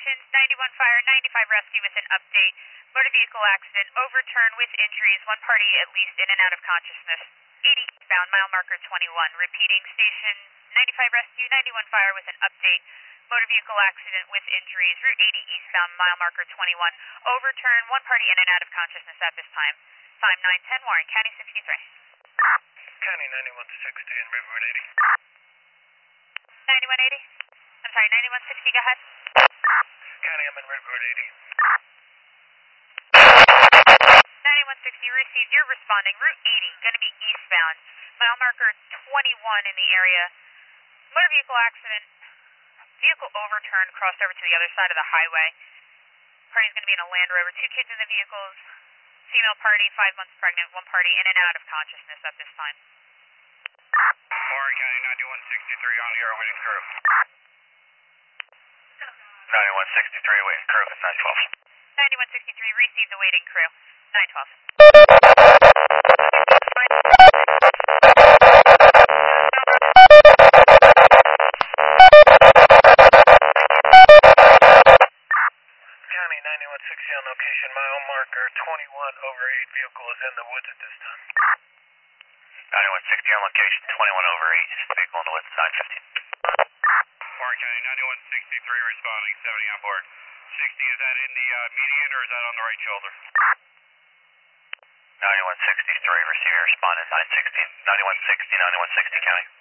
Station 91 Fire, 95 Rescue with an update. Motor vehicle accident, overturn with injuries, one party at least in and out of consciousness. 80 eastbound, mile marker 21. Repeating, Station 95 Rescue, 91 Fire with an update. Motor vehicle accident with injuries, Route 80 eastbound, mile marker 21. Overturn, one party in and out of consciousness at this time. Time 910, Warren County 63. County 9160 and River 80. 9180? I'm sorry, 9160, go ahead. County, I'm in Redwood 80. 9160, received. You're responding. Route 80, going to be eastbound. Mile marker 21 in the area. Motor vehicle accident. Vehicle overturned, crossed over to the other side of the highway. Party's going to be in a Land Rover. 2 kids in the vehicles. Female party, 5 months pregnant. One party in and out of consciousness at this time. Warren County 9163 on your waiting crew. 9163 waiting crew at 912. 9163, received the waiting crew. 912. County 9160 on location, mile marker 21 over 8 vehicle is in the woods at this time. 9160 on location, 21 over 8 vehicle in the woods, 915. Warren County 9163 responding, 70 on board. 60, is that in the median or is that on the right shoulder? 9163 receiver responding, 960, 9160 County.